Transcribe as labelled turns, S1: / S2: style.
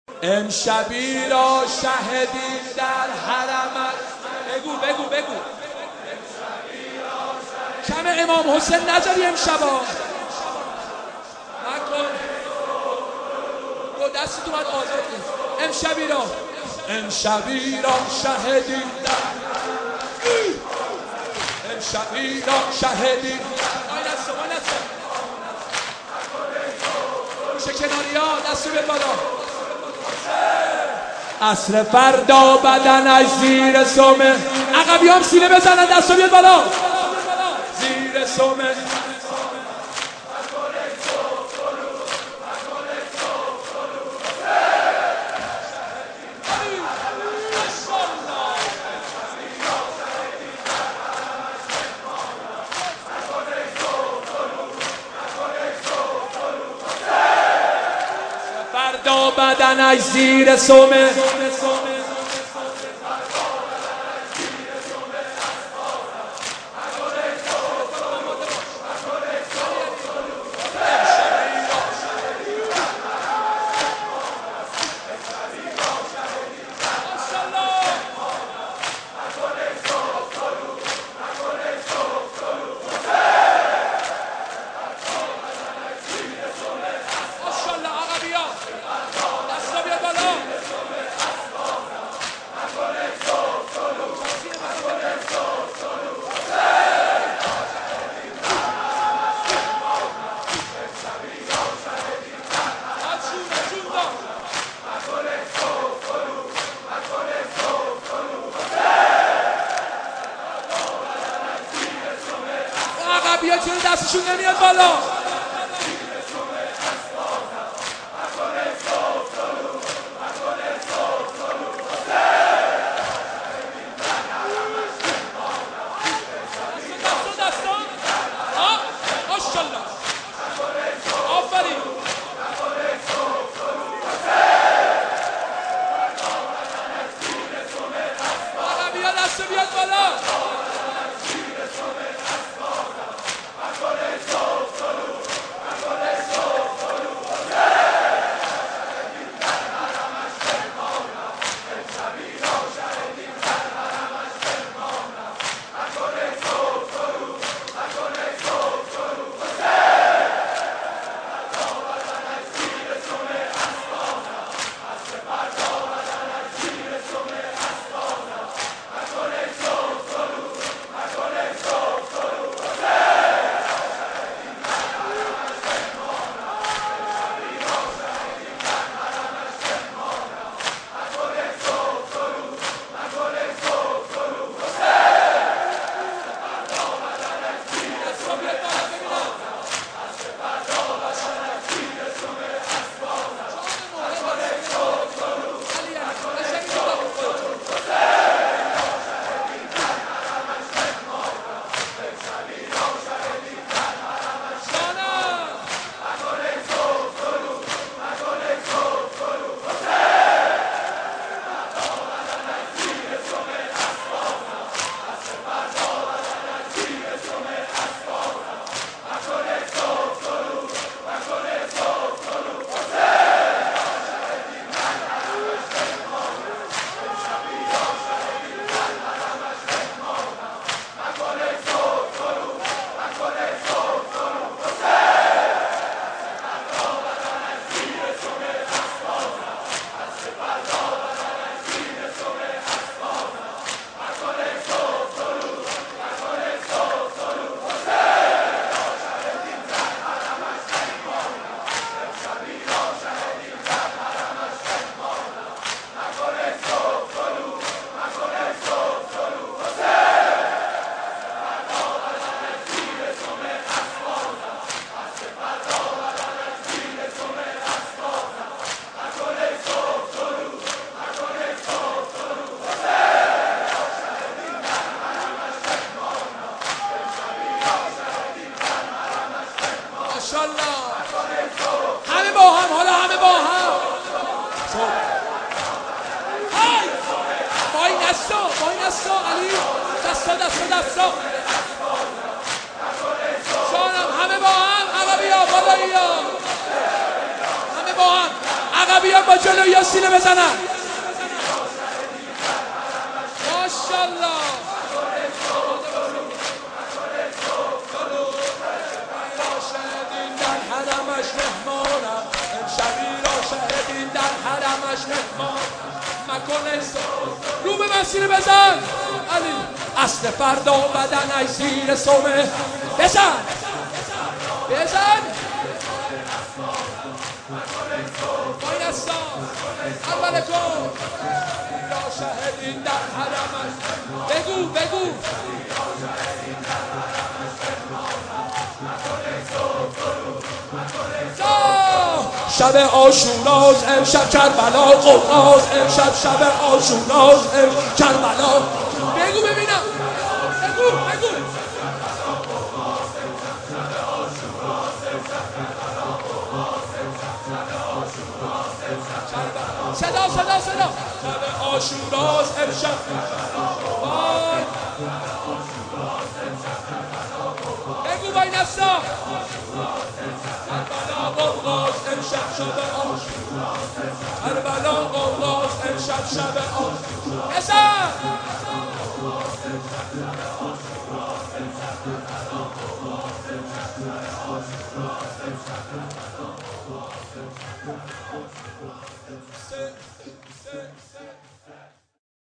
S1: امشبی را شهدیم در حرمت. بگو کم امام حسین نذاری امشبا نکن. دستی تو باید آزاد کن. امشبی را شهدیم امشبی را شهدیم. میشه کناری ها دستو بیاد بالا. عصر فردا بدنش زیر سومه. عقبی هم سینه بزنن دستو بیاد بالا. زیر سومه فردا بدنش زیر سومه. بیا چرا دستشون نمیاد بالا. همه با هم. حالا همه با هم. با این دستا علی. دستا جانم. همه با هم. عقبی ها بالایی ها. همه با هم. عقبیان با جلوی یا سینه بزنن. ماشالله. شهدین در حرمش مهمانم، امشبی را شهدین در حرمش مهمان مکن. رو به من سینه بزن علی. اصل فردا بدنش زیر سومه. بزن بزن باین استا اول کن. را شهدین در حرمش. بگو شب عاشوراست امشب کربلا قوقاست، امشب شب عاشوراست امشب کربلا. بگو ببینم. بگو صدا شب عاشوراست امشب. بگو باین استا کربلا قوقاست امشب شب عاشوراست، کربلا قوقاست امشب شب عاشوراست.